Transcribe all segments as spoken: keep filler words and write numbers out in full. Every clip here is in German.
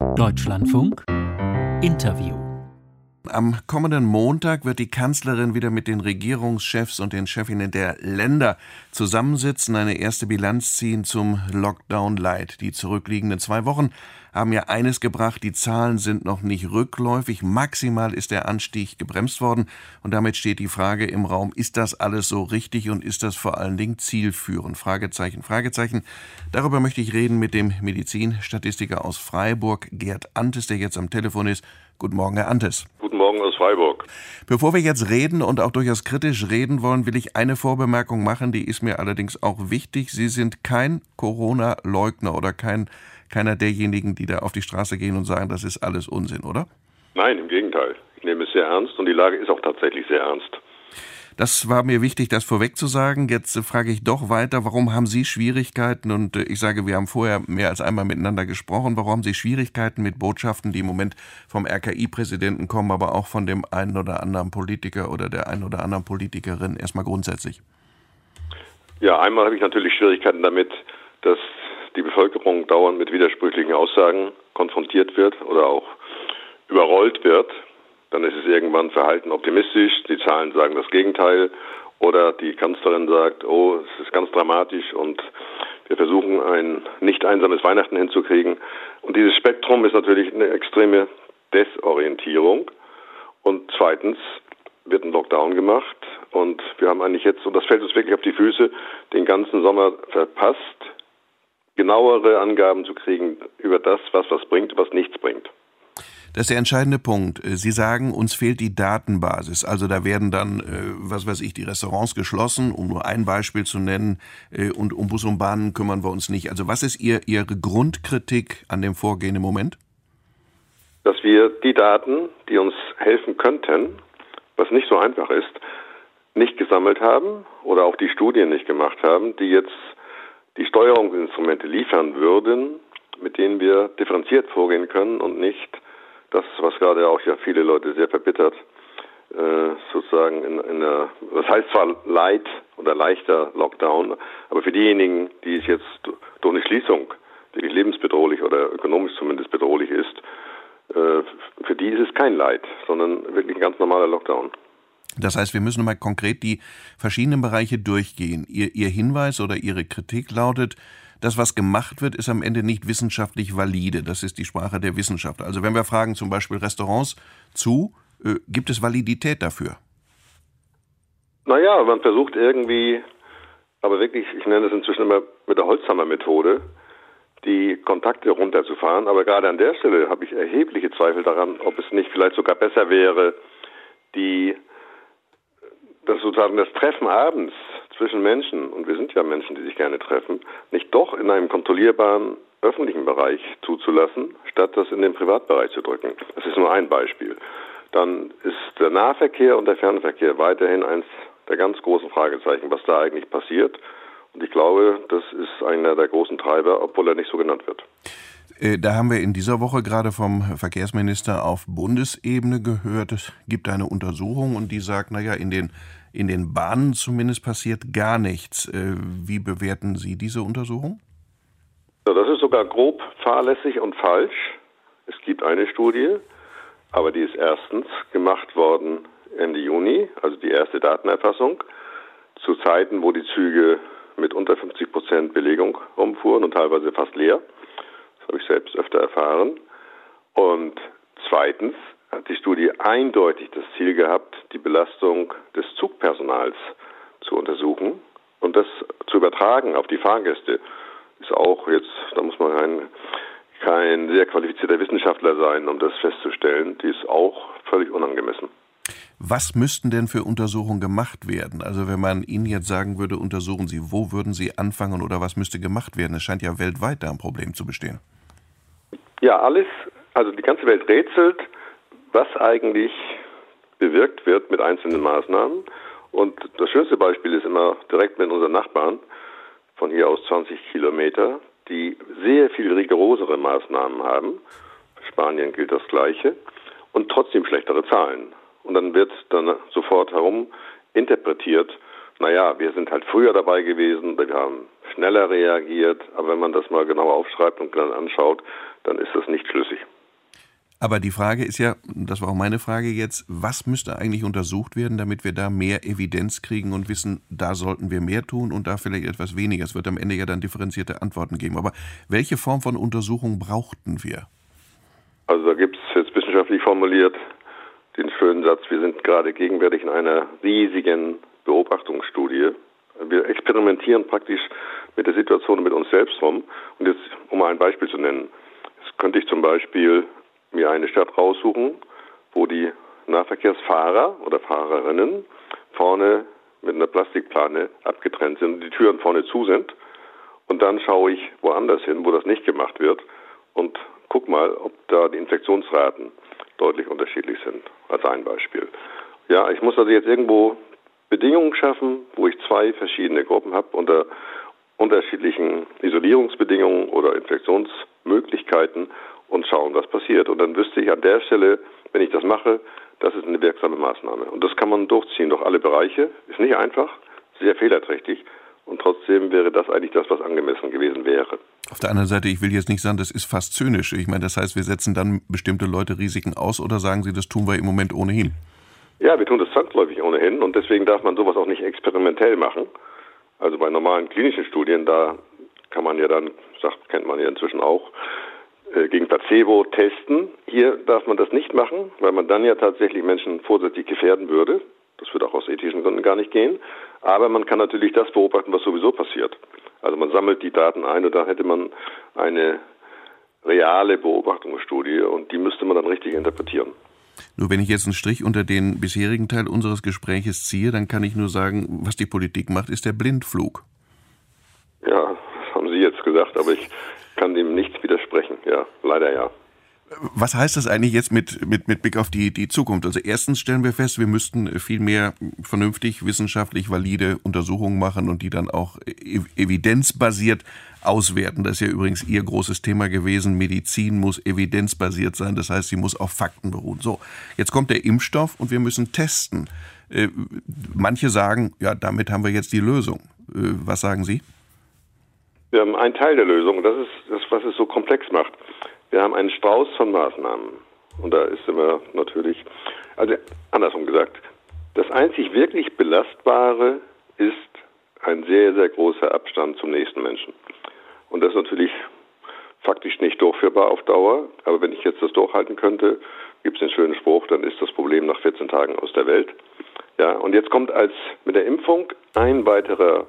Deutschlandfunk Interview. Am kommenden Montag wird die Kanzlerin wieder mit den Regierungschefs und den Chefinnen der Länder zusammensitzen, eine erste Bilanz ziehen zum Lockdown-Light. Die zurückliegenden zwei Wochen haben ja eines gebracht, die Zahlen sind noch nicht rückläufig. Maximal ist der Anstieg gebremst worden. Und damit steht die Frage im Raum, ist das alles so richtig und ist das vor allen Dingen zielführend? Fragezeichen, Fragezeichen. Darüber möchte ich reden mit dem Medizinstatistiker aus Freiburg, Gerd Anthes, der jetzt am Telefon ist. Guten Morgen, Herr Anthes. Guten Morgen aus Freiburg. Bevor wir jetzt reden und auch durchaus kritisch reden wollen, will ich eine Vorbemerkung machen, die ist mir allerdings auch wichtig. Sie sind kein Corona-Leugner oder kein, keiner derjenigen, die da auf die Straße gehen und sagen, das ist alles Unsinn, oder? Nein, im Gegenteil. Ich nehme es sehr ernst und die Lage ist auch tatsächlich sehr ernst. Das war mir wichtig, das vorweg zu sagen. Jetzt äh, frage ich doch weiter, warum haben Sie Schwierigkeiten? Und äh, ich sage, wir haben vorher mehr als einmal miteinander gesprochen. Warum haben Sie Schwierigkeiten mit Botschaften, die im Moment vom R K I-Präsidenten kommen, aber auch von dem einen oder anderen Politiker oder der einen oder anderen Politikerin erstmal grundsätzlich? Ja, einmal habe ich natürlich Schwierigkeiten damit, dass die Bevölkerung dauernd mit widersprüchlichen Aussagen konfrontiert wird oder auch überrollt wird. Dann ist es irgendwann verhalten optimistisch, die Zahlen sagen das Gegenteil oder die Kanzlerin sagt, oh, es ist ganz dramatisch und wir versuchen ein nicht einsames Weihnachten hinzukriegen. Und dieses Spektrum ist natürlich eine extreme Desorientierung. Und zweitens wird ein Lockdown gemacht und wir haben eigentlich jetzt, und das fällt uns wirklich auf die Füße, den ganzen Sommer verpasst, genauere Angaben zu kriegen über das, was was bringt und was nichts bringt. Das ist der entscheidende Punkt. Sie sagen, uns fehlt die Datenbasis. Also da werden dann, was weiß ich, die Restaurants geschlossen, um nur ein Beispiel zu nennen, und um Bus und Bahnen kümmern wir uns nicht. Also was ist Ihr, Ihre Grundkritik an dem Vorgehen im Moment? Dass wir die Daten, die uns helfen könnten, was nicht so einfach ist, nicht gesammelt haben oder auch die Studien nicht gemacht haben, die jetzt die Steuerungsinstrumente liefern würden, mit denen wir differenziert vorgehen können und nicht das, was gerade auch ja viele Leute sehr verbittert, äh, sozusagen in, in einer, das heißt zwar light oder leichter Lockdown, aber für diejenigen, die es jetzt durch eine Schließung wirklich lebensbedrohlich oder ökonomisch zumindest bedrohlich ist, äh, für die ist es kein Light, sondern wirklich ein ganz normaler Lockdown. Das heißt, wir müssen mal konkret die verschiedenen Bereiche durchgehen. Ihr, Ihr Hinweis oder Ihre Kritik lautet, das, was gemacht wird, ist am Ende nicht wissenschaftlich valide. Das ist die Sprache der Wissenschaft. Also wenn wir fragen, zum Beispiel Restaurants zu, äh, gibt es Validität dafür? Naja, man versucht irgendwie, aber wirklich, ich nenne es inzwischen immer mit der Holzhammer-Methode, die Kontakte runterzufahren. Aber gerade an der Stelle habe ich erhebliche Zweifel daran, ob es nicht vielleicht sogar besser wäre, die das sozusagen das Treffen abends zwischen Menschen, und wir sind ja Menschen, die sich gerne treffen, nicht doch in einem kontrollierbaren öffentlichen Bereich zuzulassen, statt das in den Privatbereich zu drücken. Das ist nur ein Beispiel. Dann ist der Nahverkehr und der Fernverkehr weiterhin eins der ganz großen Fragezeichen, was da eigentlich passiert. Und ich glaube, das ist einer der großen Treiber, obwohl er nicht so genannt wird. Da haben wir in dieser Woche gerade vom Verkehrsminister auf Bundesebene gehört, es gibt eine Untersuchung und die sagt, naja, in den, in den Bahnen zumindest passiert gar nichts. Wie bewerten Sie diese Untersuchung? Das ist sogar grob fahrlässig und falsch. Es gibt eine Studie, aber die ist erstens gemacht worden Ende Juni, also die erste Datenerfassung, zu Zeiten, wo die Züge mit unter fünfzig Prozent Belegung rumfuhren und teilweise fast leer. Das habe ich selbst öfter erfahren. Und zweitens hat die Studie eindeutig das Ziel gehabt, die Belastung des Zugpersonals zu untersuchen und das zu übertragen auf die Fahrgäste. Ist auch jetzt, da muss man kein, kein sehr qualifizierter Wissenschaftler sein, um das festzustellen. Die ist auch völlig unangemessen. Was müssten denn für Untersuchungen gemacht werden? Also wenn man Ihnen jetzt sagen würde, untersuchen Sie, wo würden Sie anfangen oder was müsste gemacht werden? Es scheint ja weltweit da ein Problem zu bestehen. Ja, alles, also die ganze Welt rätselt, was eigentlich bewirkt wird mit einzelnen Maßnahmen. Und das schönste Beispiel ist immer direkt mit unseren Nachbarn, von hier aus zwanzig Kilometer, die sehr viel rigorosere Maßnahmen haben. Für Spanien gilt das Gleiche und trotzdem schlechtere Zahlen. Und dann wird dann sofort herum interpretiert, naja, wir sind halt früher dabei gewesen, wir haben schneller reagiert. Aber wenn man das mal genau aufschreibt und dann anschaut, dann ist das nicht schlüssig. Aber die Frage ist ja, das war auch meine Frage jetzt, was müsste eigentlich untersucht werden, damit wir da mehr Evidenz kriegen und wissen, da sollten wir mehr tun und da vielleicht etwas weniger. Es wird am Ende ja dann differenzierte Antworten geben. Aber welche Form von Untersuchung brauchten wir? Also da gibt es jetzt wissenschaftlich formuliert den schönen Satz, wir sind gerade gegenwärtig in einer riesigen Beobachtungsstudie. Wir experimentieren praktisch mit der Situation und mit uns selbst rum. Und jetzt, um mal ein Beispiel zu nennen, jetzt könnte ich zum Beispiel mir eine Stadt raussuchen, wo die Nahverkehrsfahrer oder Fahrerinnen vorne mit einer Plastikplane abgetrennt sind und die Türen vorne zu sind. Und dann schaue ich woanders hin, wo das nicht gemacht wird und guck mal, ob da die Infektionsraten deutlich unterschiedlich sind, als ein Beispiel. Ja, ich muss also jetzt irgendwo Bedingungen schaffen, wo ich zwei verschiedene Gruppen habe unter unterschiedlichen Isolierungsbedingungen oder Infektionsmöglichkeiten und schauen, was passiert. Und dann wüsste ich an der Stelle, wenn ich das mache, das ist eine wirksame Maßnahme. Und das kann man durchziehen durch alle Bereiche. Ist nicht einfach, sehr fehlerträchtig. Und trotzdem wäre das eigentlich das, was angemessen gewesen wäre. Auf der anderen Seite, ich will jetzt nicht sagen, das ist fast zynisch. Ich meine, das heißt, wir setzen dann bestimmte Leute Risiken aus oder sagen Sie, das tun wir im Moment ohnehin? Ja, wir tun das zwangsläufig ohnehin und deswegen darf man sowas auch nicht experimentell machen. Also bei normalen klinischen Studien, da kann man ja dann, sagt, kennt man ja inzwischen auch, äh, gegen Placebo testen. Hier darf man das nicht machen, weil man dann ja tatsächlich Menschen vorsätzlich gefährden würde. Das würde auch aus ethischen Gründen gar nicht gehen. Aber man kann natürlich das beobachten, was sowieso passiert. Also man sammelt die Daten ein und dann hätte man eine reale Beobachtungsstudie und die müsste man dann richtig interpretieren. Nur wenn ich jetzt einen Strich unter den bisherigen Teil unseres Gespräches ziehe, dann kann ich nur sagen, was die Politik macht, ist der Blindflug. Ja, das haben Sie jetzt gesagt, aber ich kann dem nicht widersprechen. Ja, leider ja. Was heißt das eigentlich jetzt mit, mit, mit Blick auf die, die Zukunft? Also erstens stellen wir fest, wir müssten viel mehr vernünftig, wissenschaftlich valide Untersuchungen machen und die dann auch evidenzbasiert auswerten. Das ist ja übrigens Ihr großes Thema gewesen. Medizin muss evidenzbasiert sein, das heißt, sie muss auf Fakten beruhen. So, jetzt kommt der Impfstoff und wir müssen testen. Äh, manche sagen, ja, damit haben wir jetzt die Lösung. Äh, was sagen Sie? Wir haben einen Teil der Lösung, das ist das, was es so komplex macht. Wir haben einen Strauß von Maßnahmen und da ist immer natürlich, also andersrum gesagt, das einzig wirklich Belastbare ist ein sehr, sehr großer Abstand zum nächsten Menschen. Und das ist natürlich faktisch nicht durchführbar auf Dauer, aber wenn ich jetzt das durchhalten könnte, gibt es den schönen Spruch, dann ist das Problem nach vierzehn Tagen aus der Welt. Ja, und jetzt kommt als mit der Impfung ein weiterer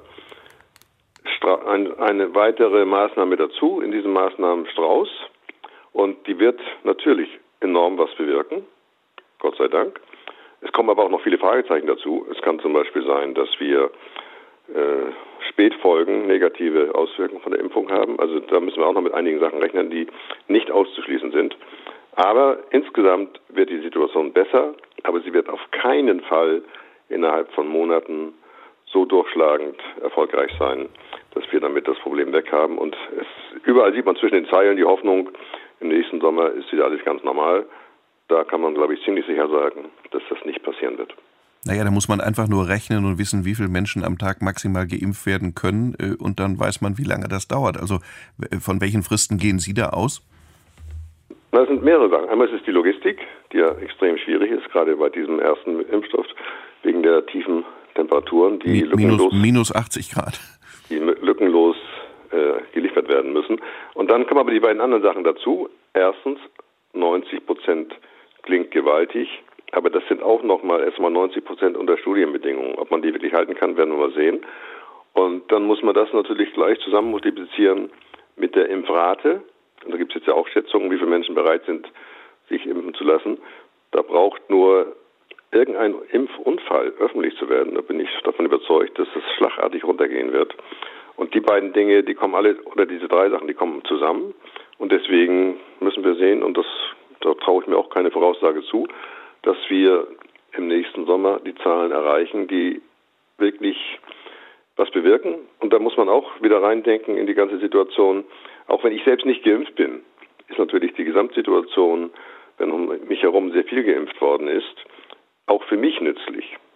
eine weitere Maßnahme dazu in diesem Maßnahmenstrauß. Und die wird natürlich enorm was bewirken, Gott sei Dank. Es kommen aber auch noch viele Fragezeichen dazu. Es kann zum Beispiel sein, dass wir äh, Spätfolgen, negative Auswirkungen von der Impfung haben. Also da müssen wir auch noch mit einigen Sachen rechnen, die nicht auszuschließen sind. Aber insgesamt wird die Situation besser, aber sie wird auf keinen Fall innerhalb von Monaten so durchschlagend erfolgreich sein, dass wir damit das Problem weg haben. Und es, überall sieht man zwischen den Zeilen die Hoffnung, im nächsten Sommer ist wieder alles ganz normal. Da kann man, glaube ich, ziemlich sicher sagen, dass das nicht passieren wird. Naja, da muss man einfach nur rechnen und wissen, wie viele Menschen am Tag maximal geimpft werden können. Und dann weiß man, wie lange das dauert. Also von welchen Fristen gehen Sie da aus? Das sind mehrere Sachen. Einmal ist es die Logistik, die ja extrem schwierig ist, gerade bei diesem ersten Impfstoff, wegen der tiefen Temperaturen, die Mi- lückenlos, minus, minus achtzig Grad. Die lückenlos äh, geliefert werden müssen. Und dann kommen aber die beiden anderen Sachen dazu. Erstens, neunzig Prozent klingt gewaltig, aber das sind auch nochmal erstmal neunzig Prozent unter Studienbedingungen. Ob man die wirklich halten kann, werden wir mal sehen. Und dann muss man das natürlich gleich zusammen multiplizieren mit der Impfrate. Und da gibt es jetzt ja auch Schätzungen, wie viele Menschen bereit sind, sich impfen zu lassen. Da braucht nur irgendein Impfunfall öffentlich zu werden. Da bin ich davon überzeugt, dass das schlagartig runtergehen wird. Und die beiden Dinge, die kommen alle, oder diese drei Sachen, die kommen zusammen. Und deswegen müssen wir sehen, und das, da traue ich mir auch keine Voraussage zu, dass wir im nächsten Sommer die Zahlen erreichen, die wirklich was bewirken. Und da muss man auch wieder reindenken in die ganze Situation. Auch wenn ich selbst nicht geimpft bin, ist natürlich die Gesamtsituation, wenn um mich herum sehr viel geimpft worden ist, auch für mich nützlich.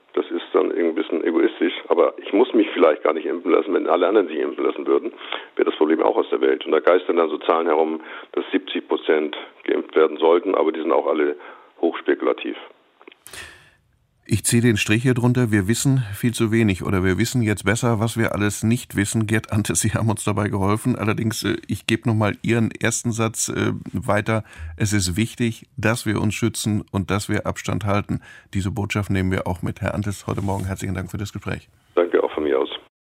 Das ist dann irgendwie ein bisschen egoistisch, aber ich muss mich vielleicht gar nicht impfen lassen. Wenn alle anderen sich impfen lassen würden, wäre das Problem auch aus der Welt. Und da geistern dann so Zahlen herum, dass siebzig Prozent geimpft werden sollten, aber die sind auch alle hochspekulativ. Ich ziehe den Strich hier drunter, wir wissen viel zu wenig oder wir wissen jetzt besser, was wir alles nicht wissen. Gerd Anthes, Sie haben uns dabei geholfen. Allerdings, ich gebe nochmal Ihren ersten Satz äh, weiter. Es ist wichtig, dass wir uns schützen und dass wir Abstand halten. Diese Botschaft nehmen wir auch mit. Herr Anthes, heute Morgen herzlichen Dank für das Gespräch. Danke auch von mir aus.